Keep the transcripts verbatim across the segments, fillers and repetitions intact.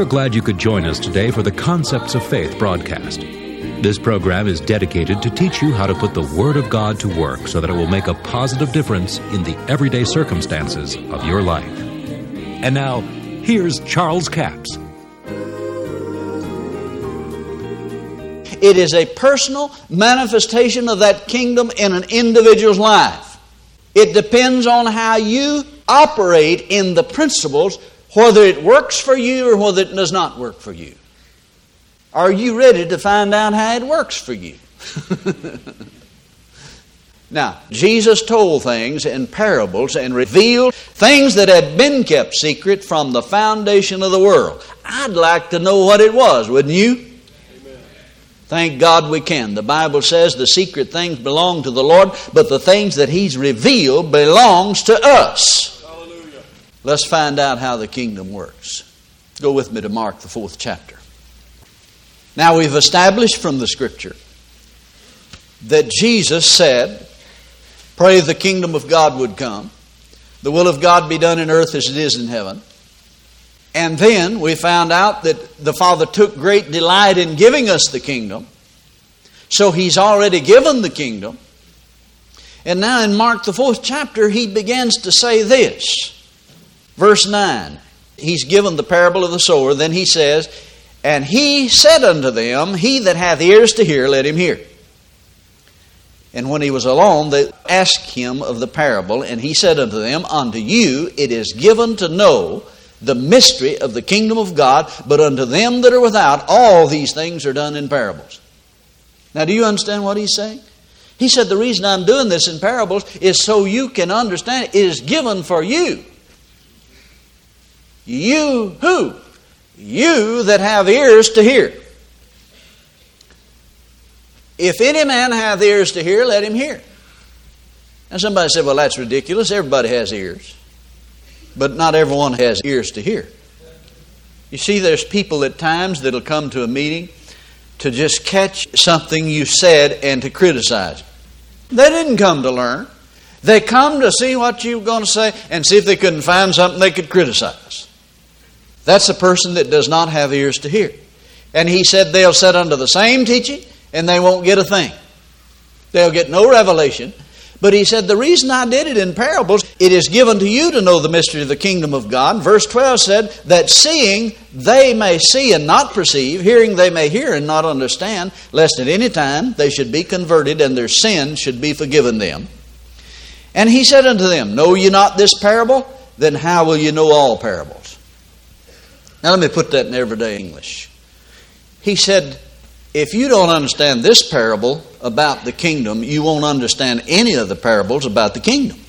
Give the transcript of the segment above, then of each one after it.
glad you could join us today for the Concepts of Faith broadcast. This program is dedicated to teach you how to put the Word of God to work so that it will make a positive difference in the everyday circumstances of your life. And now, here's Charles Capps. It is a personal manifestation of that kingdom in an individual's life. It depends on how you operate in the principles, whether it works for you or whether it does not work for you. Are you ready to find out how it works for you? Now, Jesus told things in parables and revealed things that had been kept secret from the foundation of the world. I'd like to know what it was, wouldn't you? Amen. Thank God we can. The Bible says the secret things belong to the Lord, but the things that He's revealed belongs to us. Hallelujah. Let's find out how the kingdom works. Go with me to Mark, the fourth chapter. Now we've established from the Scripture that Jesus said, pray the kingdom of God would come, the will of God be done in earth as it is in heaven. And then we found out that the Father took great delight in giving us the kingdom. So He's already given the kingdom. And now in Mark the fourth chapter, He begins to say this. Verse nine, He's given the parable of the sower. Then He says, and He said unto them, he that hath ears to hear, let him hear. And when He was alone, they asked Him of the parable, and He said unto them, unto you it is given to know the mystery of the kingdom of God, but unto them that are without, all these things are done in parables. Now, do you understand what He's saying? He said, the reason I'm doing this in parables is so you can understand it. It is given for you. You who? You that have ears to hear. If any man hath ears to hear, let him hear. Now somebody said, well, that's ridiculous. Everybody has ears. But not everyone has ears to hear. You see, there's people at times that'll come to a meeting to just catch something you said and to criticize. They didn't come to learn. They come to see what you were going to say and see if they couldn't find something they could criticize. That's a person that does not have ears to hear. And He said they'll sit under the same teaching and they won't get a thing. They'll get no revelation. But He said the reason I did it in parables, it is given to you to know the mystery of the kingdom of God. Verse twelve said that seeing they may see and not perceive, hearing they may hear and not understand, lest at any time they should be converted and their sins should be forgiven them. And He said unto them, know ye not this parable? Then how will you know all parables? Now let me put that in everyday English. He said, if you don't understand this parable about the kingdom, you won't understand any of the parables about the kingdom.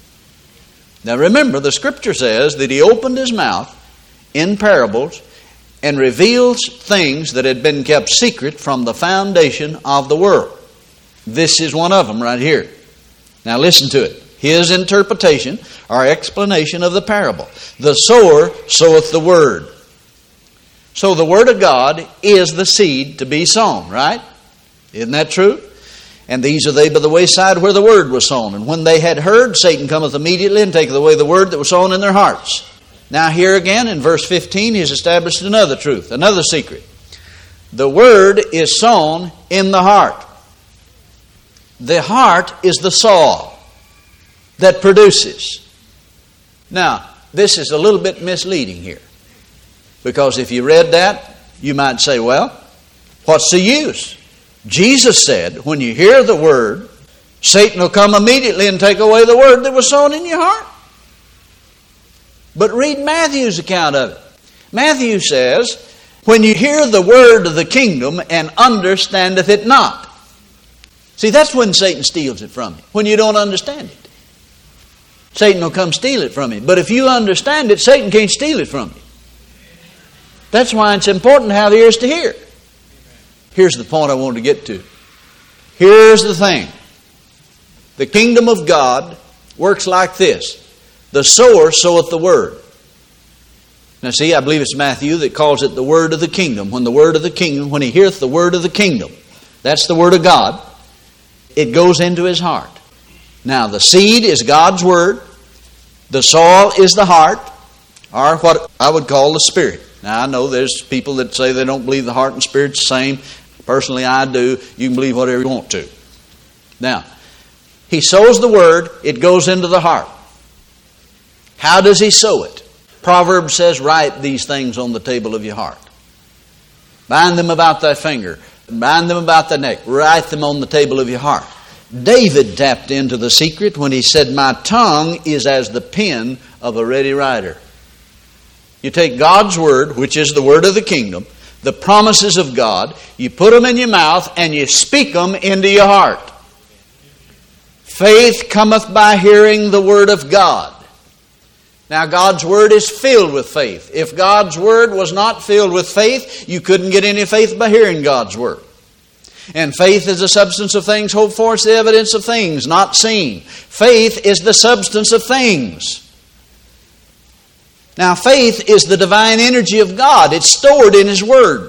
Now remember, the Scripture says that He opened His mouth in parables and reveals things that had been kept secret from the foundation of the world. This is one of them right here. Now listen to it. His interpretation or explanation of the parable. The sower soweth the word. So the Word of God is the seed to be sown, right? Isn't that true? And these are they by the wayside where the Word was sown. And when they had heard, Satan cometh immediately and taketh away the word that was sown in their hearts. Now here again in verse fifteen, He's established another truth, another secret. The Word is sown in the heart. The heart is the soil that produces. Now, this is a little bit misleading here. Because if you read that, you might say, well, what's the use? Jesus said, when you hear the word, Satan will come immediately and take away the word that was sown in your heart. But read Matthew's account of it. Matthew says, when you hear the word of the kingdom and understandeth it not. See, that's when Satan steals it from you, when you don't understand it. Satan will come steal it from you. But if you understand it, Satan can't steal it from you. That's why it's important to have ears to hear. Here's the point I wanted to get to. Here's the thing. The kingdom of God works like this. The sower soweth the word. Now see, I believe it's Matthew that calls it the word of the kingdom. When the word of the kingdom, when he heareth the word of the kingdom, that's the word of God, it goes into his heart. Now the seed is God's word. The soil is the heart, or what I would call the spirit. Now, I know there's people that say they don't believe the heart and spirit's the same. Personally, I do. You can believe whatever you want to. Now, he sows the word, it goes into the heart. How does he sow it? Proverbs says, write these things on the table of your heart. Bind them about thy finger. Bind them about thy neck. Write them on the table of your heart. David tapped into the secret when he said, my tongue is as the pen of a ready writer. You take God's word, which is the word of the kingdom, the promises of God, you put them in your mouth and you speak them into your heart. Faith cometh by hearing the word of God. Now, God's word is filled with faith. If God's word was not filled with faith, you couldn't get any faith by hearing God's word. And faith is the substance of things hoped for. It's the evidence of things not seen. Faith is the substance of things. Now, faith is the divine energy of God. It's stored in His word.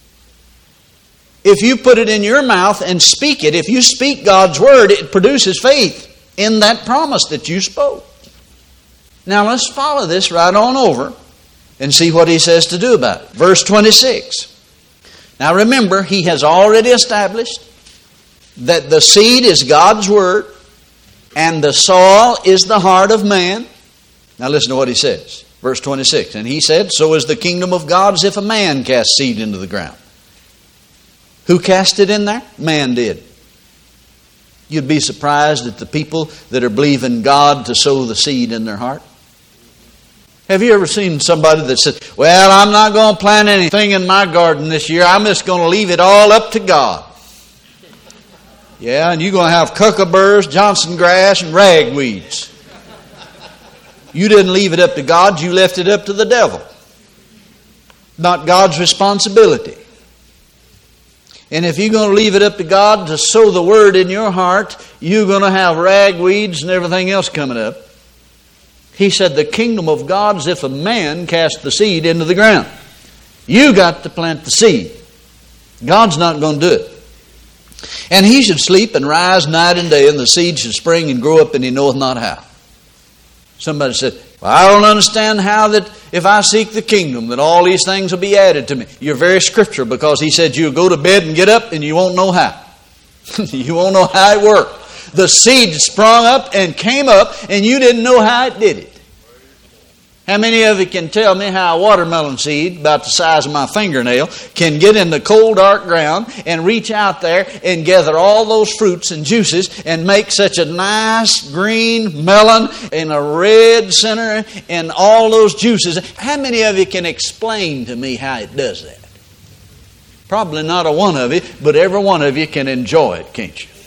If you put it in your mouth and speak it, if you speak God's word, it produces faith in that promise that you spoke. Now let's follow this right on over and see what he says to do about it. Verse twenty-six. Now remember, he has already established that the seed is God's word and the soil is the heart of man. Now listen to what he says. Verse twenty-six. And he said, so is the kingdom of God as if a man cast seed into the ground. Who cast it in there? Man did. You'd be surprised at the people that are believing God to sow the seed in their heart. Have you ever seen somebody that said, well, I'm not going to plant anything in my garden this year. I'm just going to leave it all up to God. Yeah, and you're going to have cucumber, Johnson grass, and ragweeds. You didn't leave it up to God. You left it up to the devil. Not God's responsibility. And if you're going to leave it up to God to sow the word in your heart, you're going to have ragweeds and everything else coming up. He said the kingdom of God is if a man cast the seed into the ground. You got to plant the seed. God's not going to do it. And he should sleep and rise night and day, and the seed should spring and grow up, and he knoweth not how. Somebody said, well, I don't understand how that if I seek the kingdom, that all these things will be added to me. You're very scriptural, because he said you'll go to bed and get up and you won't know how. You won't know how it worked. The seed sprung up and came up and you didn't know how it did it. How many of you can tell me how a watermelon seed, about the size of my fingernail, can get in the cold, dark ground and reach out there and gather all those fruits and juices and make such a nice green melon and a red center and all those juices? How many of you can explain to me how it does that? Probably not a one of you, but every one of you can enjoy it, can't you?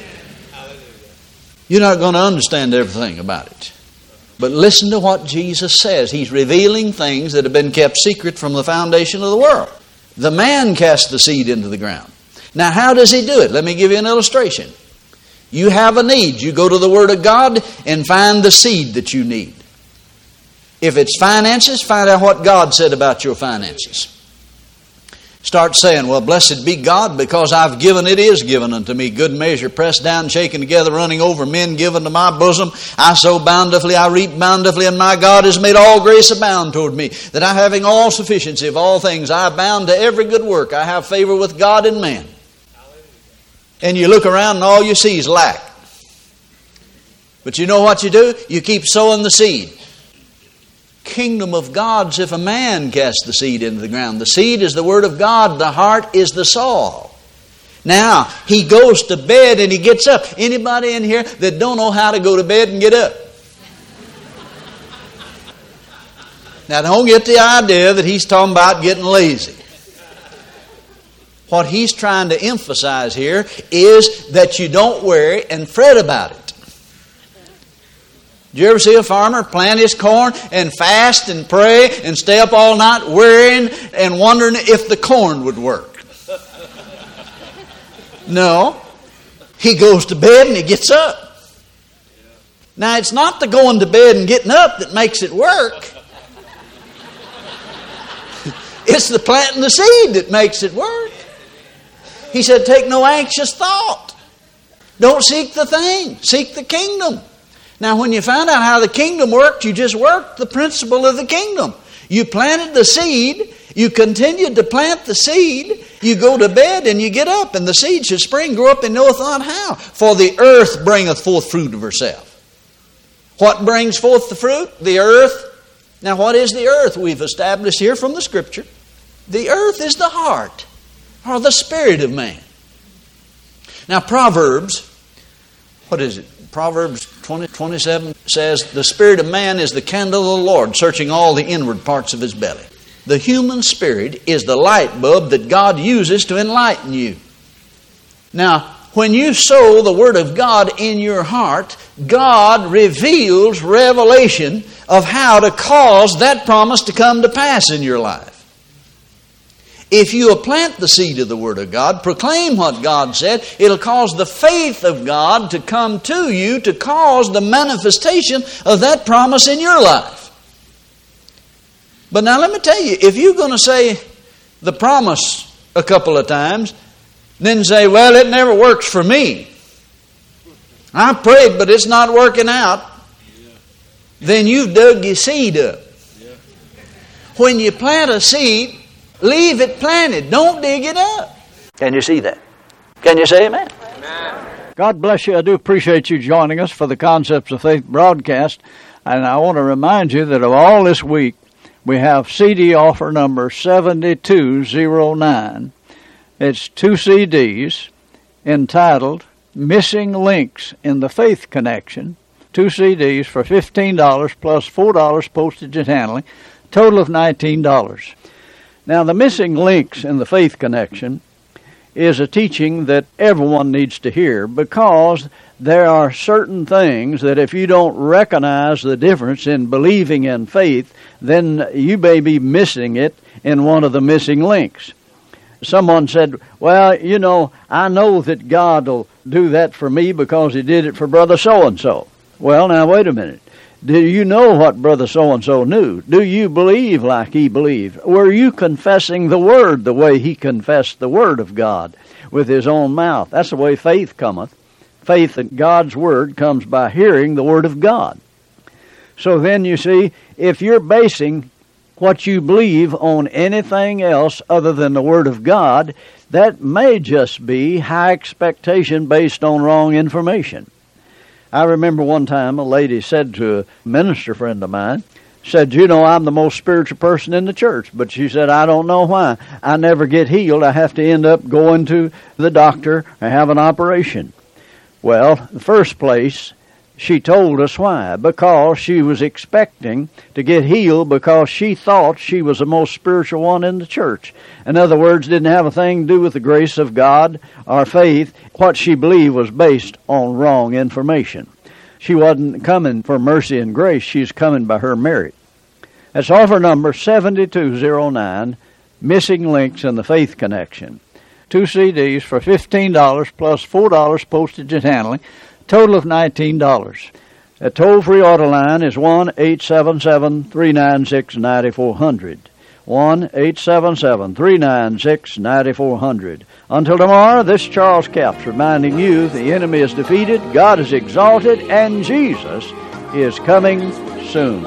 You're not going to understand everything about it. But listen to what Jesus says. He's revealing things that have been kept secret from the foundation of the world. The man cast the seed into the ground. Now, how does he do it? Let me give you an illustration. You have a need. You go to the Word of God and find the seed that you need. If it's finances, find out what God said about your finances. Start saying, well, blessed be God, because I've given, it is given unto me. Good measure, pressed down, shaken together, running over, men given to my bosom. I sow bountifully, I reap bountifully, and my God has made all grace abound toward me, that I, having all sufficiency of all things, I abound to every good work. I have favor with God and man. And you look around and all you see is lack. But you know what you do? You keep sowing the seed. Kingdom of God's if a man casts the seed into the ground. The seed is the Word of God. The heart is the soil. Now, he goes to bed and he gets up. Anybody in here that don't know how to go to bed and get up? Now, don't get the idea that he's talking about getting lazy. What he's trying to emphasize here is that you don't worry and fret about it. Did you ever see a farmer plant his corn and fast and pray and stay up all night worrying and wondering if the corn would work? No. He goes to bed and he gets up. Now, it's not the going to bed and getting up that makes it work. It's the planting the seed that makes it work. He said, take no anxious thought. Don't seek the thing. Seek the kingdom. Now, when you find out how the kingdom worked, you just worked the principle of the kingdom. You planted the seed, you continued to plant the seed, you go to bed and you get up, and the seed should spring, grow up, and knoweth not how. For the earth bringeth forth fruit of herself. What brings forth the fruit? The earth. Now what is the earth? We've established here from the Scripture. The earth is the heart, or the spirit of man. Now Proverbs, what is it? Proverbs twenty, twenty-seven says, the spirit of man is the candle of the Lord, searching all the inward parts of his belly. The human spirit is the light bulb that God uses to enlighten you. Now, when you sow the Word of God in your heart, God reveals revelation of how to cause that promise to come to pass in your life. If you plant the seed of the Word of God, proclaim what God said, it'll cause the faith of God to come to you to cause the manifestation of that promise in your life. But now let me tell you, if you're going to say the promise a couple of times, then say, well, it never works for me. I prayed, but it's not working out. Then you've dug your seed up. When you plant a seed, leave it planted. Don't dig it up. Can you see that? Can you say amen? Amen. God bless you. I do appreciate you joining us for the Concepts of Faith broadcast. And I want to remind you that of all this week, we have C D offer number seventy-two oh nine. It's two C Ds entitled Missing Links in the Faith Connection. Two C Ds for fifteen dollars plus four dollars postage and handling. Total of nineteen dollars. Now, the Missing Links in the Faith Connection is a teaching that everyone needs to hear, because there are certain things that if you don't recognize the difference in believing in faith, then you may be missing it in one of the missing links. Someone said, well, you know, I know that God will do that for me because He did it for Brother so-and-so. Well, now, wait a minute. Do you know what Brother so-and-so knew? Do you believe like he believed? Were you confessing the Word the way he confessed the Word of God with his own mouth? That's the way faith cometh. Faith in God's Word comes by hearing the Word of God. So then you see, if you're basing what you believe on anything else other than the Word of God, that may just be high expectation based on wrong information. I remember one time a lady said to a minister friend of mine, said, you know, I'm the most spiritual person in the church. But she said, I don't know why. I never get healed. I have to end up going to the doctor and have an operation. Well, in the first place, she told us why. Because she was expecting to get healed because she thought she was the most spiritual one in the church. In other words, didn't have a thing to do with the grace of God or faith. What she believed was based on wrong information. She wasn't coming for mercy and grace. She's coming by her merit. That's offer number seventy-two oh nine, Missing Links in the Faith Connection. Two C Ds for fifteen dollars plus four dollars postage and handling. Total of nineteen dollars. The toll-free order line is one eight seven seven, three nine six, nine four zero zero. one eight seven seven, three nine six, nine four zero zero. Until tomorrow, this is Charles Capps reminding you the enemy is defeated, God is exalted, and Jesus is coming soon.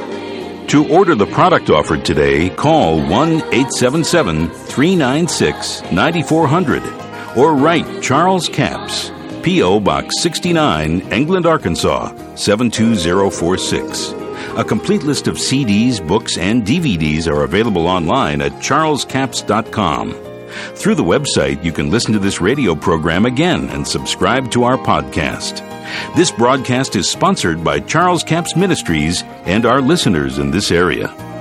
To order the product offered today, call one eight seven seven, three nine six, nine four zero zero or write Charles Capps, P O. Box sixty-nine, England, Arkansas, seven two zero four six. A complete list of C Ds, books, and D V Ds are available online at charles capps dot com. Through the website, you can listen to this radio program again and subscribe to our podcast. This broadcast is sponsored by Charles Capps Ministries and our listeners in this area.